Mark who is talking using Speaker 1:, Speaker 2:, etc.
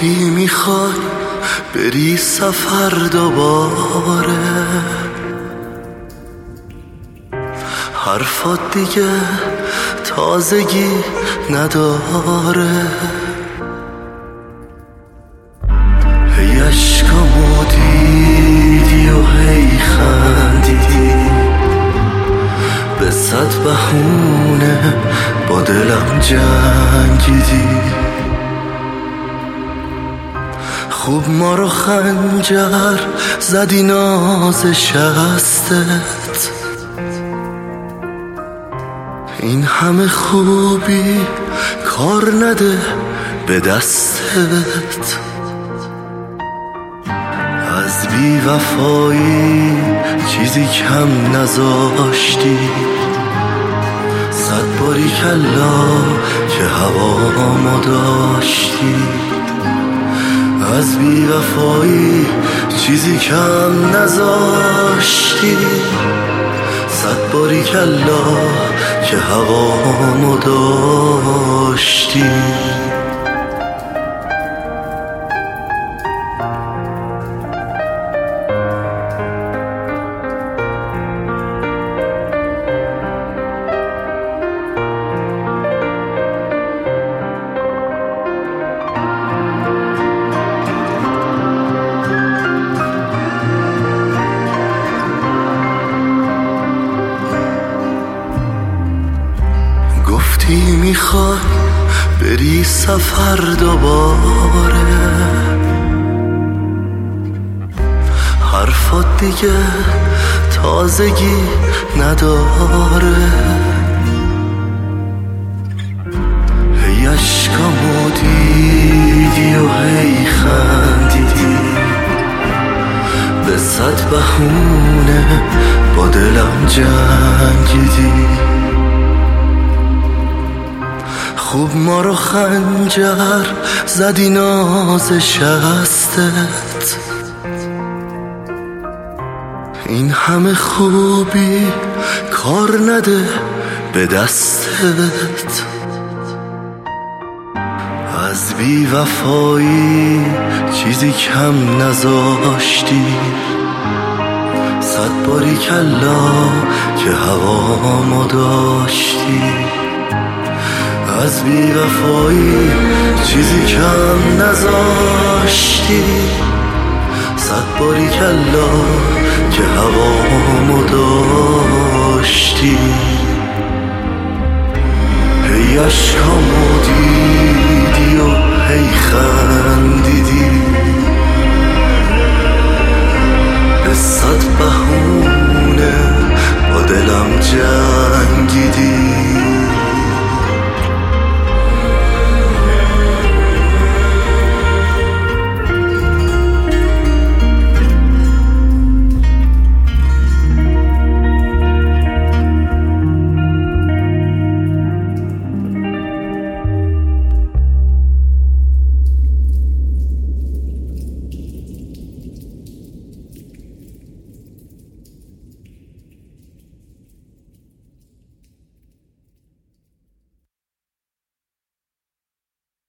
Speaker 1: گفتی میخوای بری سفر دوباره، حرفات دیگه تازگی نداره. هی عشقامو دیدی و هی خندیدی، به صد بهونه با دلم جنگیدی. خوب ما رو خنجر زدی ناز شستت، این همه خوبی کار نده به دستت. از بی وفایی چیزی کم نذاشتی، صد باری کلا که هوامو داشتی. از بی وفایی چیزی کم نذاشتی، صد باری کلا که هوامو داشتی. گفتی میخوای بری سفر دوباره، حرفات دیگه تازگی نداره. هی عشقامو دیدی و هی خندیدی، به صد بهونه با دلم جنگیدی. خوب ما رو خنجر زدی ناز شستت، این همه خوبی کار نده به دستت. از بی وفایی چیزی کم نذاشتی، صد باری کلا که هوامو داشتی. از بی وفایی چیزی کم نذاشتی، صد باری کلا که هوامو داشتی. هی عشقامو